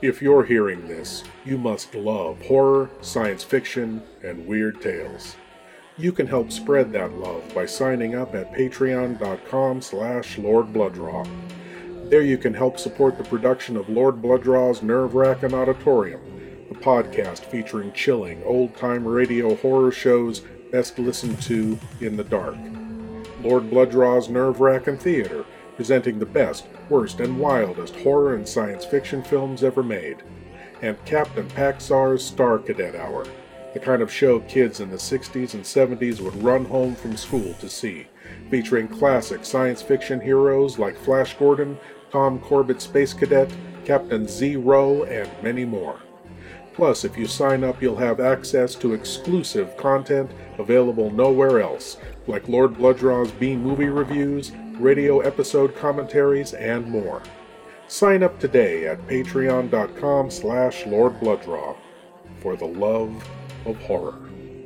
If you're hearing this, you must love horror, science fiction, and weird tales. You can help spread that love by signing up at patreon.com/LordBloodRaw. There you can help support the production of Lord Bloodraw's Nerve-Wrackin' Auditorium, the podcast featuring chilling, old-time radio horror shows best listened to in the dark. Lord Bloodraw's Nerve-Wrackin' Theater, presenting the best, worst, and wildest horror and science fiction films ever made. And Captain Paxar's Star Cadet Hour, the kind of show kids in the 60s and 70s would run home from school to see, featuring classic science fiction heroes like Flash Gordon, Tom Corbett Space Cadet, Captain Zero, and many more. Plus, if you sign up, you'll have access to exclusive content available nowhere else, like Lord Bloodraw's B-movie reviews, radio episode commentaries, and more. Sign up today at patreon.com/LordBloodRaw for the love of horror.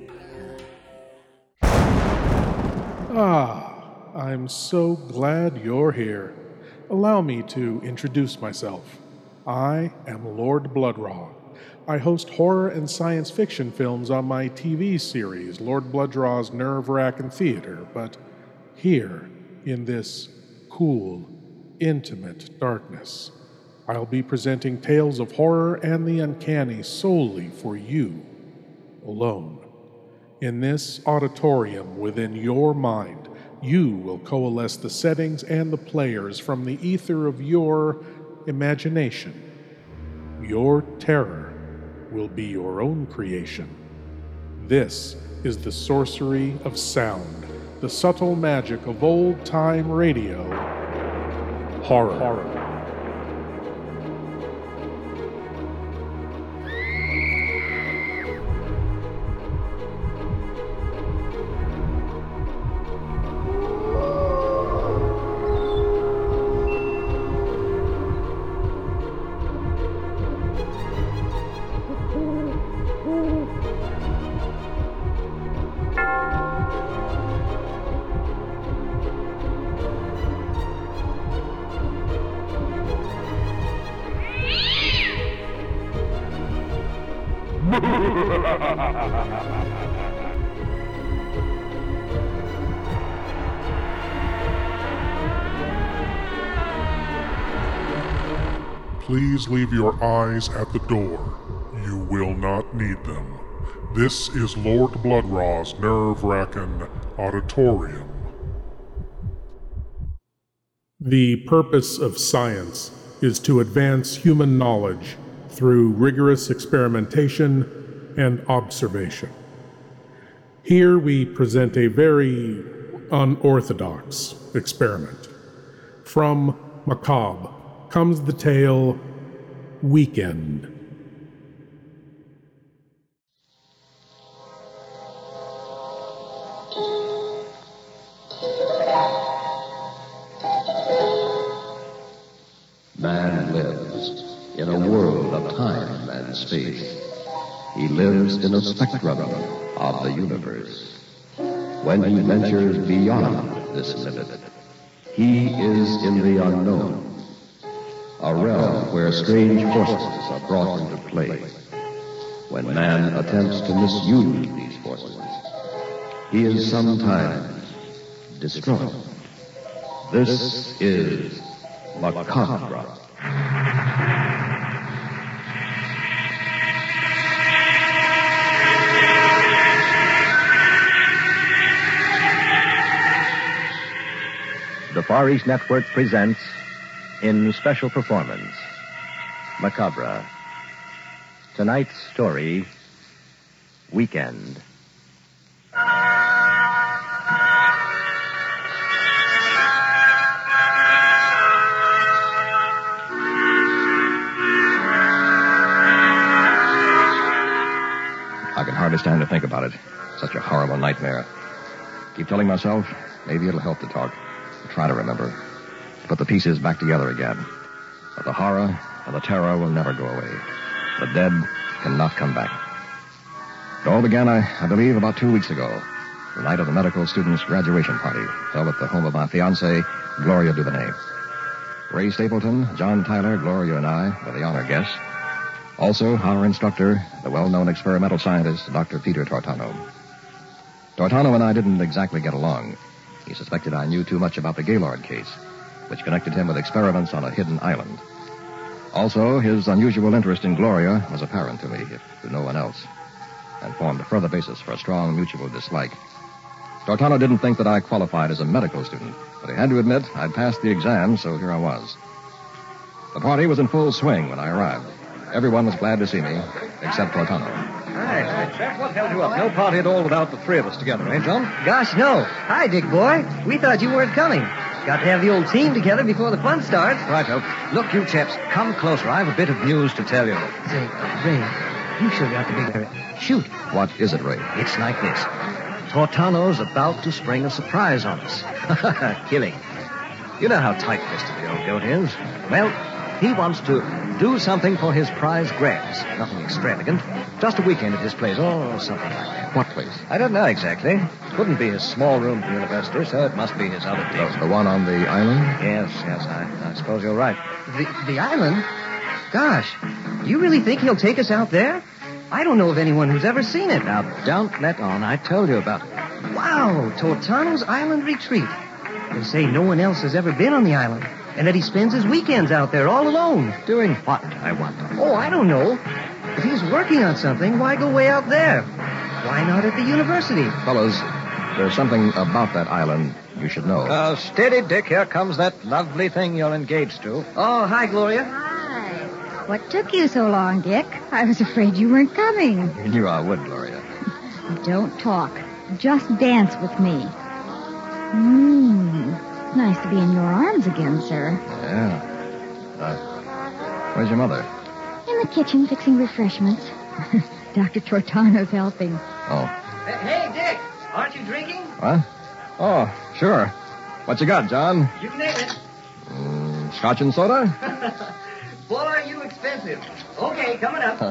I'm so glad you're here. Allow me to introduce myself. I am Lord Bloodraw. I host horror and science fiction films on my TV series, Lord Bloodraw's Nerve-Wrackin' Theater, but here, in this cool, intimate darkness, I'll be presenting tales of horror and the uncanny solely for you, alone. In this auditorium within your mind, you will coalesce the settings and the players from the ether of your imagination. Your terror will be your own creation. This is the sorcery of sound, the subtle magic of old-time radio, horror. Please leave your eyes at the door. You will not need them. This is Lord Bloodraw's Nerve-Wrackin' Auditorium. The purpose of science is to advance human knowledge through rigorous experimentation and observation. Here we present a very unorthodox experiment. From Macabre comes the tale Weekend. Man lives in a world of time and space. He lives in a spectrum of the universe. When he ventures beyond this limit, he is in the unknown, a realm where strange forces are brought into play. When man attempts to misuse these forces, he is sometimes destroyed. This is Macabre. The Far East Network presents, in special performance, Macabre. Tonight's story, Weekend. I can hardly stand to think about it. Such a horrible nightmare. Keep telling myself, maybe it'll help to talk. Try to remember. Put the pieces back together again. But the horror and the terror will never go away. The dead cannot come back. It all began, I believe, about 2 weeks ago. The night of the medical students' graduation party, held at the home of my fiancée, Gloria Duvenet. Ray Stapleton, John Tyler, Gloria, and I were the honor guests. Also, our instructor, the well-known experimental scientist, Dr. Peter Tortano. Tortano and I didn't exactly get along. He suspected I knew too much about the Gaylord case, which connected him with experiments on a hidden island. Also, his unusual interest in Gloria was apparent to me, if to no one else, and formed a further basis for a strong mutual dislike. Tortano didn't think that I qualified as a medical student, but he had to admit I'd passed the exam, so here I was. The party was in full swing when I arrived. Everyone was glad to see me, except Tortano. Hi, Jeff, what held you up? No party at all without the three of us together, eh, John? Gosh, no. Hi, Dick boy. We thought you weren't coming. Got to have the old team together before the fun starts. Righto. Look, you chaps, come closer. I have a bit of news to tell you. Say, Ray, you sure got the big... Shoot. What is it, Ray? It's like this. Tortano's about to spring a surprise on us. Killing. You know how tight-fisted the old goat is. Well, he wants to do something for his prize grabs. Nothing extravagant. Just a weekend at his place, or something like that. What place? I don't know exactly. Couldn't be his small room at the university, so it must be his other deal. The one on the island? Yes, I suppose you're right. The island? Gosh, you really think he'll take us out there? I don't know of anyone who's ever seen it. Now, don't let on. I told you about it. Wow, Tortano's Island Retreat. They say no one else has ever been on the island, and that he spends his weekends out there all alone. Doing what, I wonder? Oh, I don't know. If he's working on something, why go way out there? Why not at the university? Fellas, there's something about that island you should know. Steady, Dick. Here comes that lovely thing you're engaged to. Oh, hi, Gloria. Hi. What took you so long, Dick? I was afraid you weren't coming. You knew I would, Gloria. Don't talk. Just dance with me. Nice to be in your arms again, sir. Yeah. Where's your mother? In the kitchen fixing refreshments. Dr. Tortano's helping. Oh. Hey, Dick, aren't you drinking? What? Oh, sure. What you got, John? You can name it. Scotch and soda? Boy, are you expensive. Okay, coming up.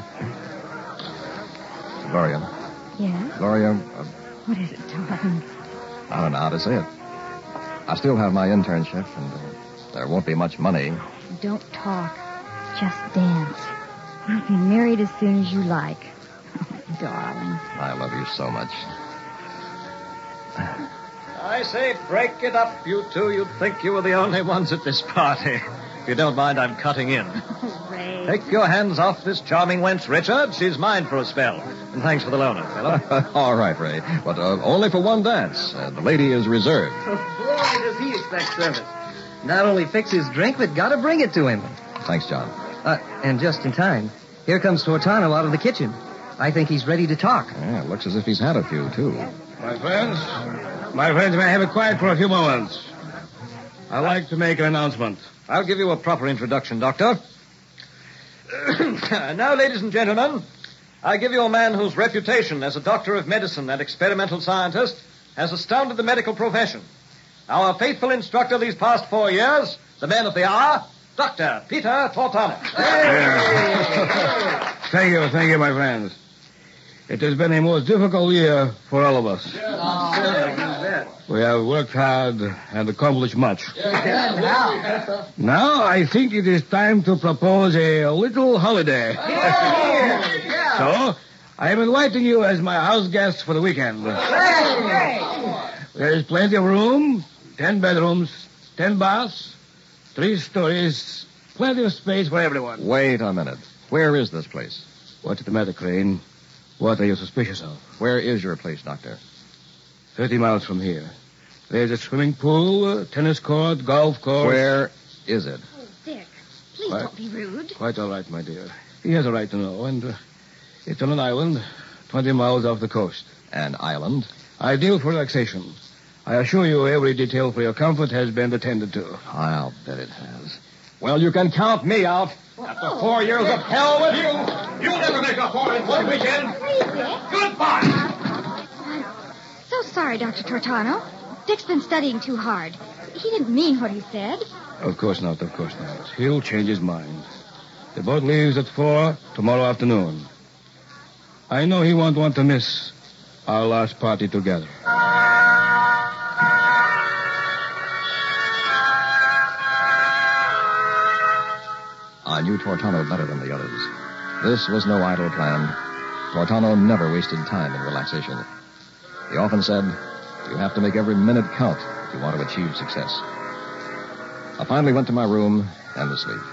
Gloria. Yes? Gloria, What is it, darling? I don't know how to say it. I still have my internship, and there won't be much money. Don't talk. Just dance. We'll be married as soon as you like. Darling. I love you so much. I say, break it up, you two. You'd think you were the only ones at this party. If you don't mind, I'm cutting in. Oh, Ray. Take your hands off this charming wench, Richard. She's mine for a spell. And thanks for the loan, fellow. All right, Ray. But only for one dance. The lady is reserved. Boy, does he expect service. Not only fix his drink, but gotta bring it to him. Thanks, John. And just in time. Here comes Tortano out of the kitchen. I think he's ready to talk. Yeah, it looks as if he's had a few, too. My friends, may I have it quiet for a few moments? I'd like to make an announcement. I'll give you a proper introduction, Doctor. Now, ladies and gentlemen, I give you a man whose reputation as a doctor of medicine and experimental scientist has astounded the medical profession. Our faithful instructor these past 4 years, the man of the hour, Dr. Peter Tortano. Thank you, my friends. It has been a most difficult year for all of us. We have worked hard and accomplished much. Now I think it is time to propose a little holiday. So, I am inviting you as my house guests for the weekend. There is plenty of room, 10 bedrooms, 10 baths, 3 stories, plenty of space for everyone. Wait a minute. Where is this place? What's the matter, Crane? What are you suspicious of? Where is your place, Doctor? 30 miles from here. There's a swimming pool, tennis court, golf course. Where is it? Oh, Dick, please What? don't be rude. Quite all right, my dear. He has a right to know, and it's on an island 20 miles off the coast. An island? Ideal for relaxation. I assure you every detail for your comfort has been attended to. I'll bet it has. Well, you can count me out. After 4 years of hell with you, you'll never make a 4 in 1 weekend. Please, Dick. Goodbye. I'm so sorry, Dr. Tortano. Dick's been studying too hard. He didn't mean what he said. Of course not. He'll change his mind. The boat leaves at 4 tomorrow afternoon. I know he won't want to miss our last party together. I knew Tortano better than the others. This was no idle plan. Tortano never wasted time in relaxation. He often said, you have to make every minute count if you want to achieve success. I finally went to my room and to sleep.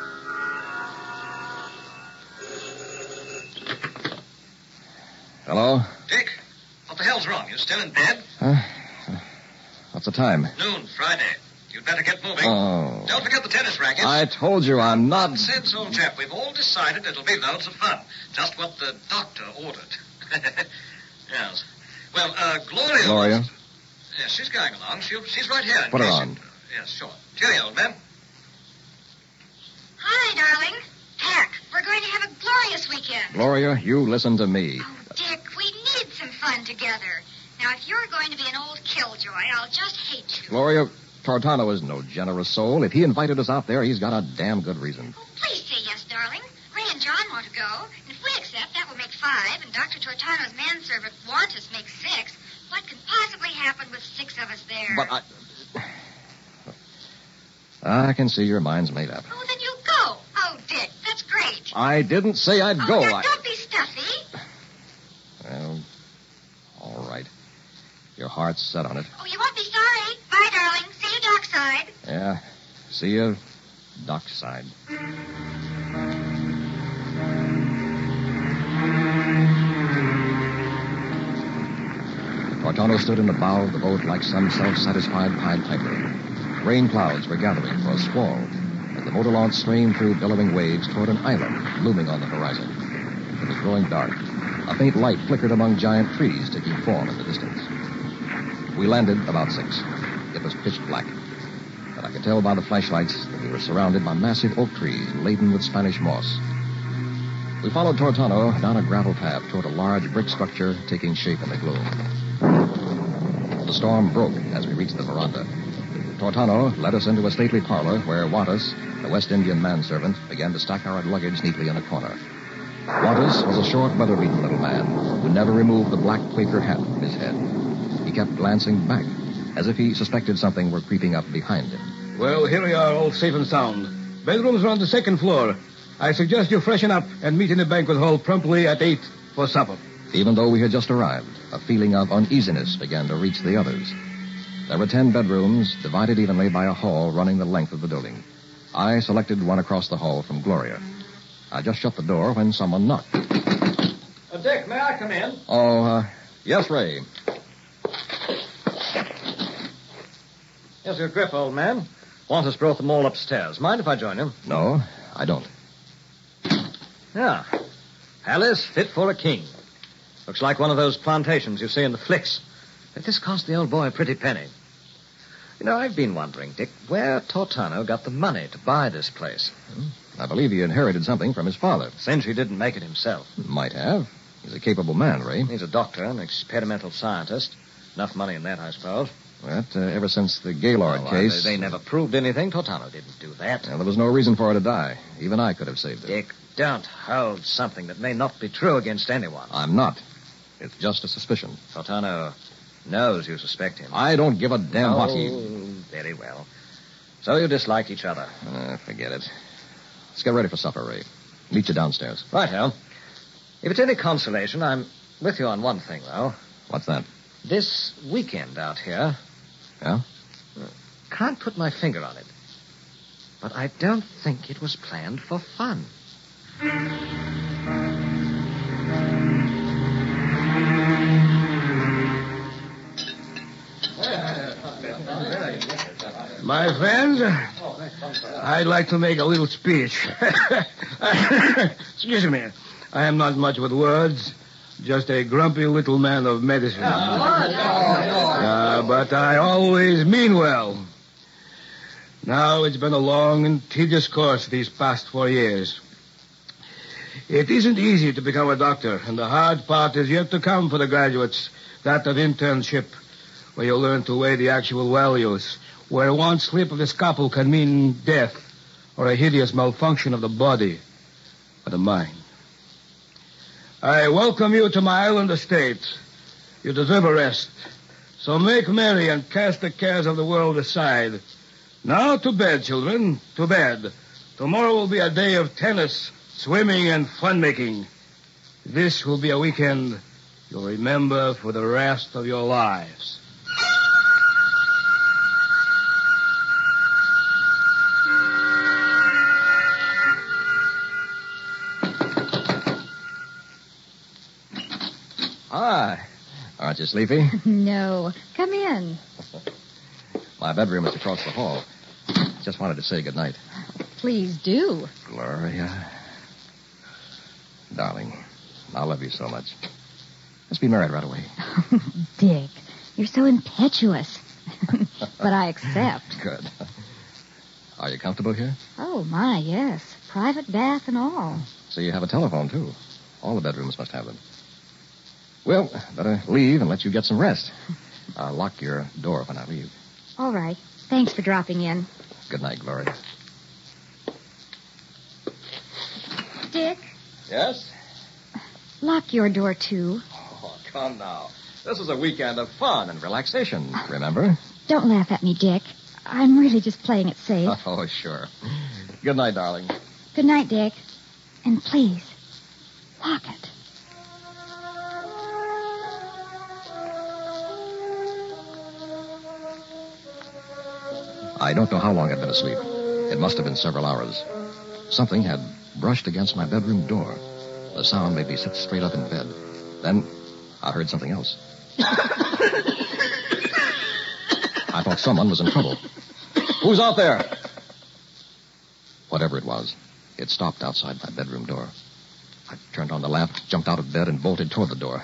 Hello? Dick, what the hell's wrong? You still in bed? What's the time? Noon, Friday. You'd better get moving. Oh. Don't forget the tennis rackets. I told you I'm not... Nonsense, old chap. We've all decided it'll be loads of fun. Just what the doctor ordered. Yes. Well, Gloria... Gloria? Yes, she's going along. She's right here. Put her on. Yes, sure. Cheerio, old man. Hi, darling. Heck, we're going to have a glorious weekend. Gloria, you listen to me. Oh, Dick, we need some fun together. Now, if you're going to be an old killjoy, I'll just hate you. Gloria, Tortano is no generous soul. If he invited us out there, he's got a damn good reason. Oh, please say yes, darling. Ray and John want to go. And if we accept, that will make 5. And Dr. Tortano's manservant Wantus makes 6. What can possibly happen with 6 of us there? But I can see your mind's made up. Oh, then you go. Oh, Dick, that's great. I didn't say I'd go. Now, don't be stuffy. Well, all right. Your heart's set on it. Oh, you won't be sorry. Bye, darling. See you dockside. Yeah. See you dockside. Tortano stood in the bow of the boat like some self-satisfied Pied Piper. Rain clouds were gathering for a squall as the motor launch streamed through billowing waves toward an island looming on the horizon. It was growing dark. A faint light flickered among giant trees taking form in the distance. We landed about 6. It was pitch black, but I could tell by the flashlights that we were surrounded by massive oak trees laden with Spanish moss. We followed Tortano down a gravel path toward a large brick structure taking shape in the gloom. The storm broke as we reached the veranda. Tortano led us into a stately parlor where Wantus, the West Indian manservant, began to stack our luggage neatly in a corner. Wantus was a short, weather-beaten little man who never removed the black Quaker hat from his head. He kept glancing back, as if he suspected something were creeping up behind him. Well, here we are, all safe and sound. Bedrooms are on the 2nd floor. I suggest you freshen up and meet in the banquet hall promptly at 8 for supper. Even though we had just arrived, a feeling of uneasiness began to reach the others. There were 10 bedrooms, divided evenly by a hall running the length of the building. I selected one across the hall from Gloria. I just shut the door when someone knocked. Dick, may I come in? Yes, Ray. Here's your grip, old man. Wantus brought them all upstairs. Mind if I join him? No, I don't. Yeah. Palace fit for a king. Looks like one of those plantations you see in the flicks. But this cost the old boy a pretty penny. You know, I've been wondering, Dick, where Tortano got the money to buy this place. I believe he inherited something from his father. Since he didn't make it himself. Might have. He's a capable man, Ray. He's a doctor, an experimental scientist. Enough money in that, I suppose. But ever since the Gaylord case... They never proved anything. Tortano didn't do that. Well, there was no reason for her to die. Even I could have saved her. Dick, don't hold something that may not be true against anyone. I'm not. It's just a suspicion. Tortano knows you suspect him. I don't give a damn what he... Very well. So you dislike each other. Forget it. Let's get ready for supper, Ray. Meet you downstairs. Right, Hal. If it's any consolation, I'm with you on one thing, though. What's that? This weekend out here... Yeah? Can't put my finger on it. But I don't think it was planned for fun. My friends, I'd like to make a little speech. Excuse me. I am not much with words. Just a grumpy little man of medicine. But I always mean well. Now, it's been a long and tedious course these past 4 years. It isn't easy to become a doctor, and the hard part is yet to come for the graduates, that of internship, where you learn to weigh the actual values, where one slip of the scalpel can mean death or a hideous malfunction of the body or the mind. I welcome you to my island estate. You deserve a rest. So make merry and cast the cares of the world aside. Now to bed, children, to bed. Tomorrow will be a day of tennis, swimming, and fun-making. This will be a weekend you'll remember for the rest of your lives. Hi. Aren't you sleepy? No. Come in. My bedroom is across the hall. Just wanted to say goodnight. Please do. Gloria. Darling, I love you so much. Let's be married right away. Dick, you're so impetuous. But I accept. Good. Are you comfortable here? Oh, my, yes. Private bath and all. So you have a telephone, too. All the bedrooms must have them. Well, better leave and let you get some rest. I'll lock your door when I leave. All right. Thanks for dropping in. Good night, Gloria. Dick, Yes? lock your door, too. Oh, come now. This is a weekend of fun and relaxation, remember? Don't laugh at me, Dick. I'm really just playing it safe. Oh, sure. Good night, darling. Good night, Dick. And please, lock it. I don't know how long I'd been asleep. It must have been several hours. Something had brushed against my bedroom door. The sound made me sit straight up in bed. Then I heard something else. I thought someone was in trouble. Who's out there? Whatever it was, it stopped outside my bedroom door. I turned on the lamp, jumped out of bed, and bolted toward the door.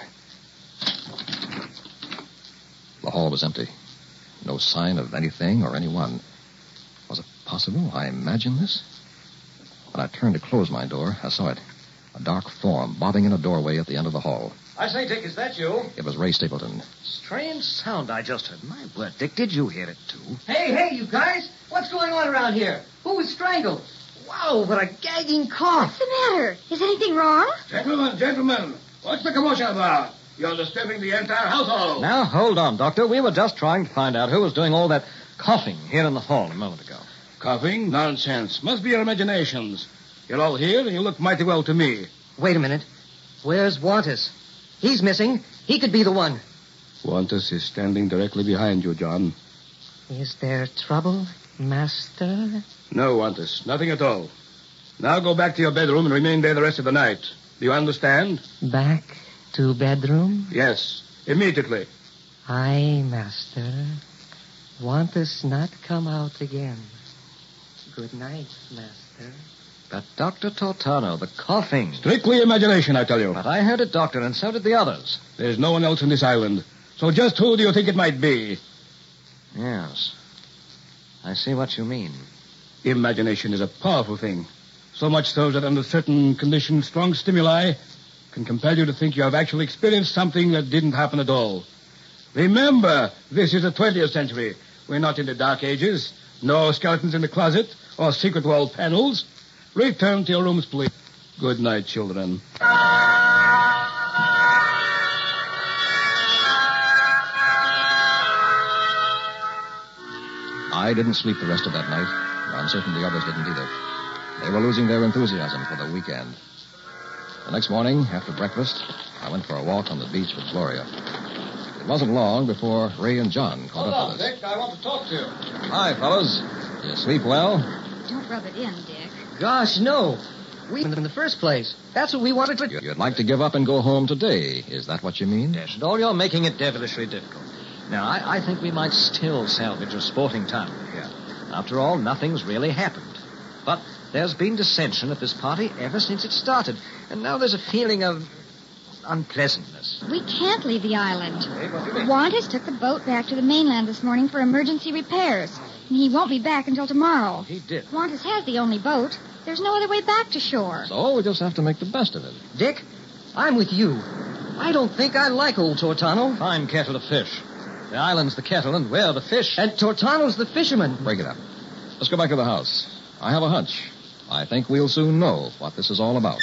The hall was empty. No sign of anything or anyone. Was it possible I imagined this? When I turned to close my door, I saw it. A dark form bobbing in a doorway at the end of the hall. I say, Dick, is that you? It was Ray Stapleton. Strange sound I just heard. My word, Dick, did you hear it, too? Hey, you guys. What's going on around here? Who was strangled? Wow, what a gagging cough. What's the matter? Is anything wrong? Gentlemen, what's the commotion about? You're disturbing the entire household. Now, hold on, Doctor. We were just trying to find out who was doing all that coughing here in the hall a moment ago. Coughing? Nonsense. Must be your imaginations. You're all here, and you look mighty well to me. Wait a minute. Where's Wantus? He's missing. He could be the one. Wantus is standing directly behind you, John. Is there trouble, Master? No, Wantus. Nothing at all. Now go back to your bedroom and remain there the rest of the night. Do you understand? Back to bedroom? Yes. Immediately. Aye, Master. Wantus not come out again. Good night, Master. But, Dr. Tortano, the coughing. Strictly imagination, I tell you. But I heard it, Doctor, and so did the others. There's no one else on this island. So just who do you think it might be? Yes. I see what you mean. Imagination is a powerful thing. So much so that under certain conditions, strong stimuli can compel you to think you have actually experienced something that didn't happen at all. Remember, this is the 20th century. We're not in the Dark Ages. No skeletons in the closet or secret wall panels. Return to your rooms, please. Good night, children. I didn't sleep the rest of that night. I'm certain the others didn't either. They were losing their enthusiasm for the weekend. The next morning, after breakfast, I went for a walk on the beach with Gloria. It wasn't long before Ray and John caught up with us. Dick. I want to talk to you. Hi, fellas. You sleep well? Don't rub it in, Dick. Gosh, no. We in the first place. That's what we wanted to... You'd like to give up and go home today. Is that what you mean? Yes, Doll, you're making it devilishly difficult. Now, I think we might still salvage a sporting time here. After all, nothing's really happened. But there's been dissension at this party ever since it started. And now there's a feeling of unpleasantness. We can't leave the island. Hey, what do you mean? Wantus took the boat back to the mainland this morning for emergency repairs. And he won't be back until tomorrow. He did. Wantus has the only boat. There's no other way back to shore. So we just have to make the best of it. Dick, I'm with you. I don't think I like old Tortano. Fine kettle of fish. The island's the kettle, and we're the fish. And Tortano's the fisherman. Break it up. Let's go back to the house. I have a hunch. I think we'll soon know what this is all about.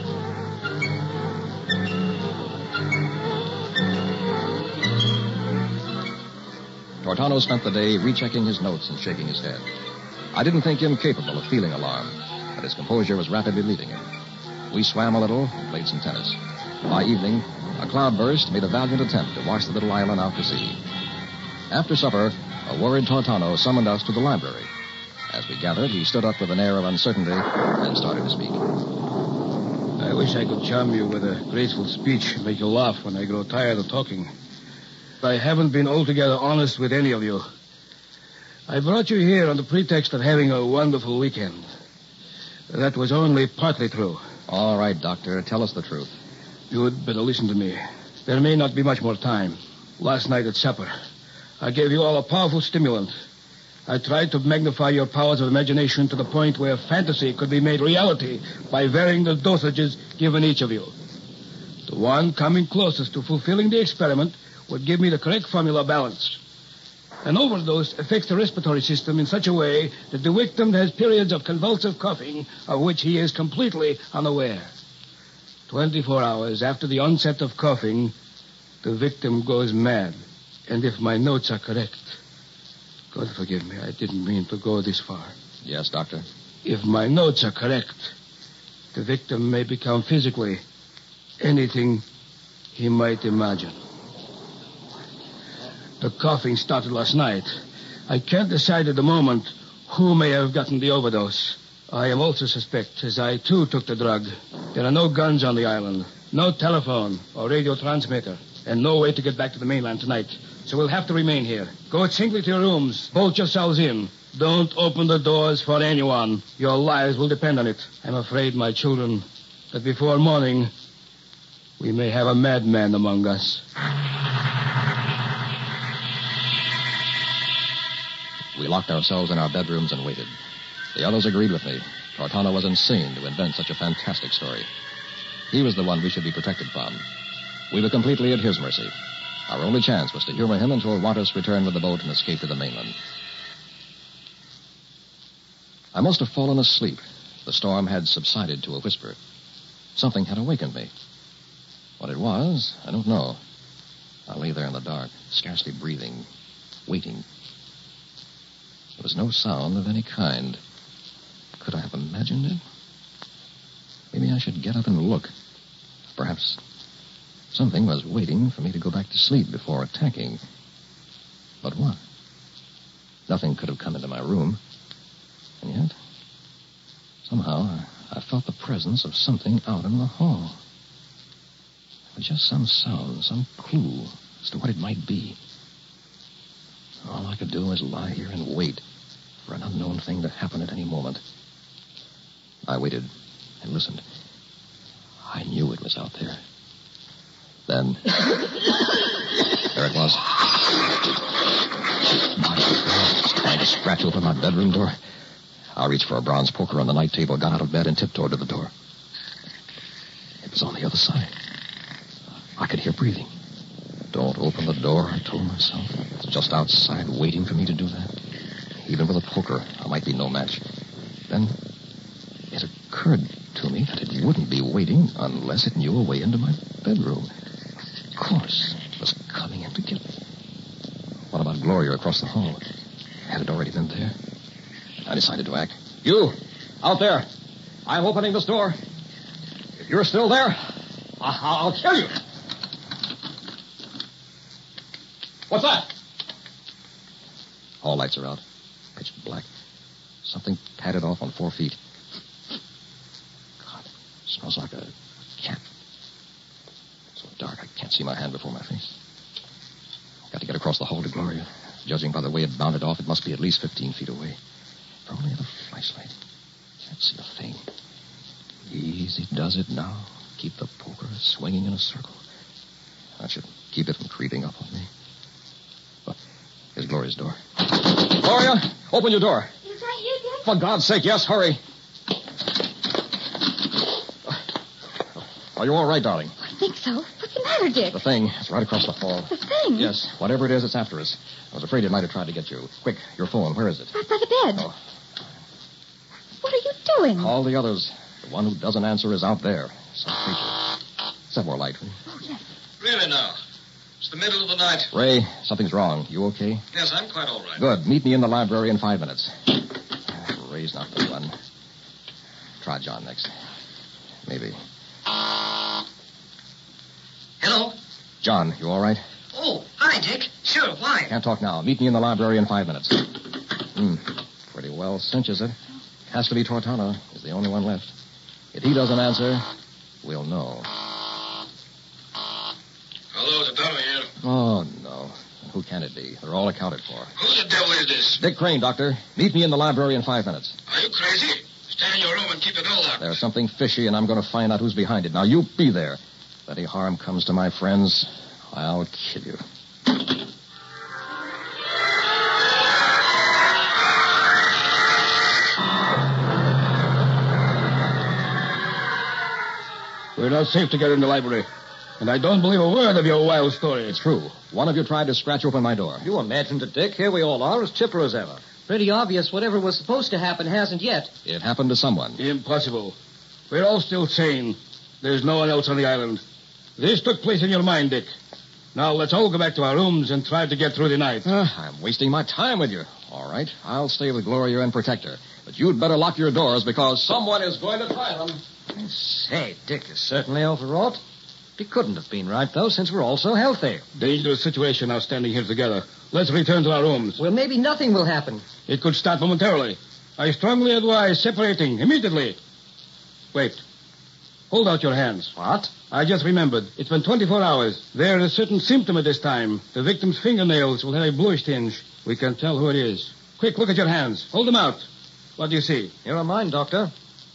Tortano spent the day rechecking his notes and shaking his head. I didn't think him capable of feeling alarm, but his composure was rapidly leaving him. We swam a little, played some tennis. By evening, a cloudburst made a valiant attempt to wash the little island out to sea. After supper, a worried Tortano summoned us to the library. As we gathered, he stood up with an air of uncertainty and started to speak. I wish I could charm you with a graceful speech and make you laugh when I grow tired of talking. But I haven't been altogether honest with any of you. I brought you here on the pretext of having a wonderful weekend. That was only partly true. All right, Doctor, tell us the truth. You'd better listen to me. There may not be much more time. Last night at supper, I gave you all a powerful stimulant. I tried to magnify your powers of imagination to the point where fantasy could be made reality by varying the dosages given each of you. The one coming closest to fulfilling the experiment would give me the correct formula balance. An overdose affects the respiratory system in such a way that the victim has periods of convulsive coughing of which he is completely unaware. 24 hours after the onset of coughing, the victim goes mad. And if my notes are correct... God forgive me, I didn't mean to go this far. Yes, Doctor? If my notes are correct, the victim may become physically anything he might imagine. The coughing started last night. I can't decide at the moment who may have gotten the overdose. I am also suspect, as I too took the drug. There are no guns on the island, no telephone or radio transmitter, and no way to get back to the mainland tonight. So we'll have to remain here. Go singly to your rooms. Bolt yourselves in. Don't open the doors for anyone. Your lives will depend on it. I'm afraid, my children, that before morning, we may have a madman among us. We locked ourselves in our bedrooms and waited. The others agreed with me. Tortano was insane to invent such a fantastic story. He was the one we should be protected from. We were completely at his mercy. Our only chance was to humor him until Wantus returned with the boat and escaped to the mainland. I must have fallen asleep. The storm had subsided to a whisper. Something had awakened me. What it was, I don't know. I lay there in the dark, scarcely breathing, waiting. There was no sound of any kind. Could I have imagined it? Maybe I should get up and look. Perhaps something was waiting for me to go back to sleep before attacking. But what? Nothing could have come into my room. And yet, somehow, I felt the presence of something out in the hall. But just some sound, some clue as to what it might be. All I could do was lie here and wait for an unknown thing to happen at any moment. I waited and listened. I knew it was out there. Then, there it was. My God, it's trying to scratch open my bedroom door. I reached for a bronze poker on the night table, got out of bed, and tiptoed to the door. It was on the other side. I could hear breathing. Don't open the door, I told myself. It's just outside waiting for me to do that. Even with a poker, I might be no match. Then it occurred to me that it wouldn't be waiting unless it knew a way into my bedroom. Of course, it was coming in to get me. What about Gloria across the hall? Had it already been there? I decided to act. You, out there. I'm opening this door. If you're still there, I'll kill you. What's that? All lights are out. Pitch black. Something padded off on 4 feet. God, it smells like a cat. So dark, I can't see my hand before my face. Got to get across the hall to Gloria. Judging by the way it bounded off, it must be at least 15 feet away. If I only had a flashlight. Can't see a thing. Easy does it now. Keep the poker swinging in a circle. That should keep it from creeping up on me. But here's Gloria's door. Gloria, open your door. Is that you, Dick? For God's sake, yes, hurry. Are you all right, darling? I think so. What's the matter, Dick? The thing is right across the hall. The thing? Yes, whatever it is, it's after us. I was afraid it might have tried to get you. Quick, your phone, where is it? Right by the bed. Oh. What are you doing? Call the others. The one who doesn't answer is out there. Some creature. Set more light, will you? Oh, yes. Really now? It's the middle of the night. Ray, something's wrong. You okay? Yes, I'm quite all right. Good. Meet me in the library in 5 minutes. Ray's not the one. Try John next. Maybe. Hello? John, you all right? Oh, hi, Dick. Sure, why? Can't talk now. Meet me in the library in 5 minutes. Pretty well cinches it. Has to be Tortano. He's the only one left. If he doesn't answer, we'll know. Hello, Tortano here. Oh, no. Who can it be? They're all accounted for. Who the devil is this? Dick Crane, Doctor. Meet me in the library in 5 minutes. Are you crazy? Stay in your room and keep the door locked. There's something fishy, and I'm going to find out who's behind it. Now, you be there. If any harm comes to my friends, I'll kill you. We're not safe together in the library. And I don't believe a word of your wild story. It's true. One of you tried to scratch open my door. You imagined it, Dick. Here we all are, as chipper as ever. Pretty obvious whatever was supposed to happen hasn't yet. It happened to someone. Impossible. We're all still sane. There's no one else on the island. This took place in your mind, Dick. Now let's all go back to our rooms and try to get through the night. I'm wasting my time with you. All right, I'll stay with Gloria and protect her. But you'd better lock your doors because someone is going to try them. Say, Dick is certainly overwrought. He couldn't have been right, though, since we're all so healthy. Dangerous situation now standing here together. Let's return to our rooms. Well, maybe nothing will happen. It could start momentarily. I strongly advise separating immediately. Wait. Hold out your hands. What? I just remembered. It's been 24 hours. There is a certain symptom at this time. The victim's fingernails will have a bluish tinge. We can tell who it is. Quick, look at your hands. Hold them out. What do you see? Here are mine, Doctor.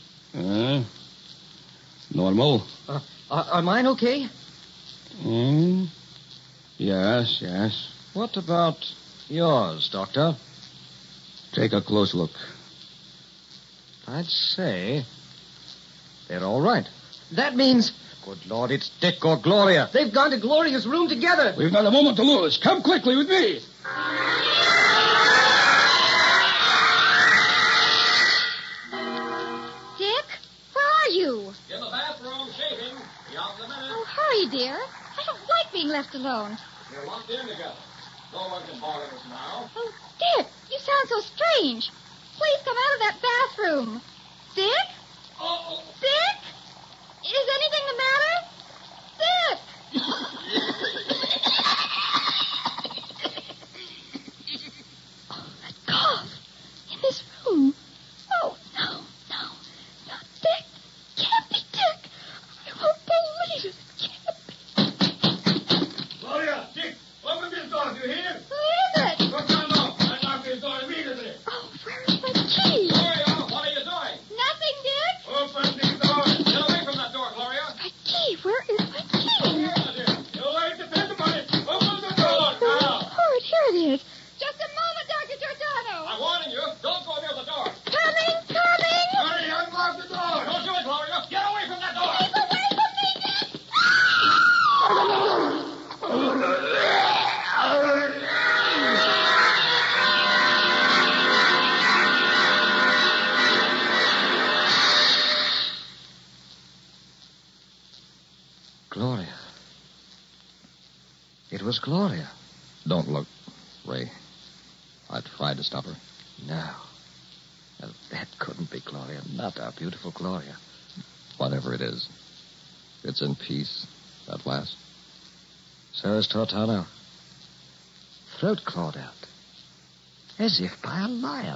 Normal. Are mine okay? Yes. What about yours, Doctor? Take a close look. I'd say they're all right. That means... Good Lord, it's Dick or Gloria. They've gone to Gloria's room together. We've not a moment to lose. Come quickly with me. Dick, where are you? In the bathroom, shaving. Be out in a minute. Oh, hurry, dear. I don't like being left alone. We're locked in together. No one can bother us now. Oh, Dick, you sound so strange. Please come out of that bathroom. Dick? Oh. Dick? Is anything the matter? Dick! Oh, that cough. In this room. Oh, no. Not Dick. Can't be Dick. I won't believe it. Can't be. Gloria, Dick, open this door. Do you hear? Who is it? Look down now. I lock this door immediately. Oh, where is my key? Gloria, what are you doing? Nothing, Dick. Open the door. Get away from that door, Gloria. My key. Where is my key? You like to depend upon it. Open the door now. Oh, here it is. Just a moment, Dr. Tortano. I'm warning you. Don't go near the door. Coming. Hurry, unlock the door. Don't do it, Gloria. Get away from that door. Keep away from me, Dick. Gloria. It was Gloria. Don't look, Ray. I tried to stop her. No. Well, that couldn't be Gloria. Not our beautiful Gloria. Whatever it is, it's in peace at last. So is Tortano. Throat clawed out. As if by a lion.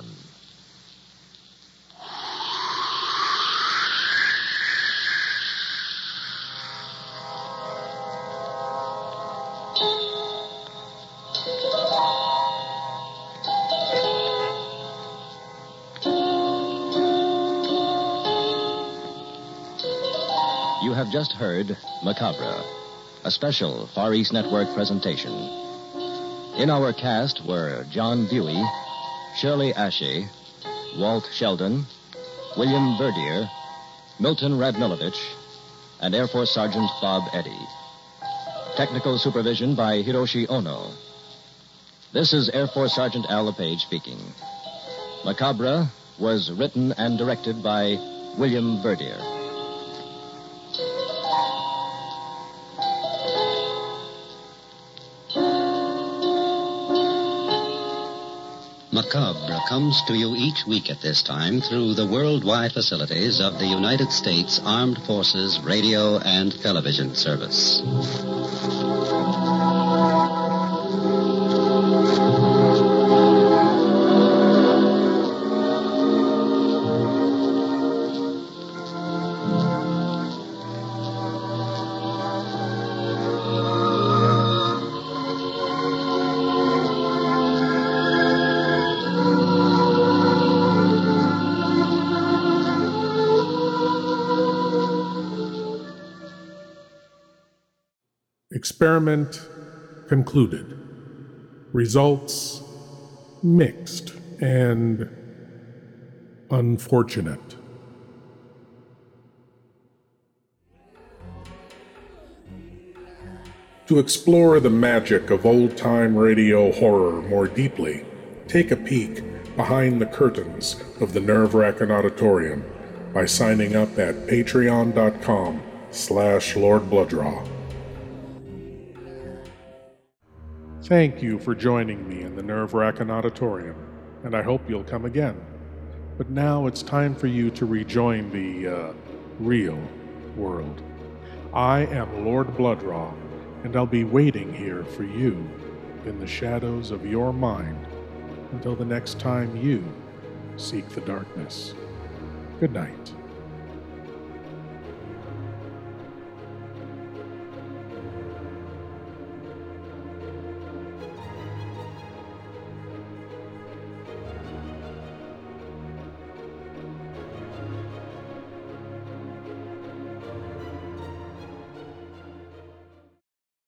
You have just heard Macabre, a special Far East Network presentation. In our cast were John Dewey, Shirley Ashe, Walt Sheldon, William Verdier, Milton Radmilovich, and Air Force Sergeant Bob Eddy. Technical supervision by Hiroshi Ono. This is Air Force Sergeant Al LePage speaking. Macabre was written and directed by William Verdier. Macabre comes to you each week at this time through the worldwide facilities of the United States Armed Forces Radio and Television Service. Experiment concluded. Results mixed and unfortunate. To explore the magic of old-time radio horror more deeply, take a peek behind the curtains of the Nerve-Wracking Auditorium by signing up at patreon.com/Lord Blooddraw. Thank you for joining me in the Nerve-Wracking Auditorium, and I hope you'll come again. But now it's time for you to rejoin the, real world. I am Lord Blooddraw, and I'll be waiting here for you in the shadows of your mind until the next time you seek the darkness. Good night.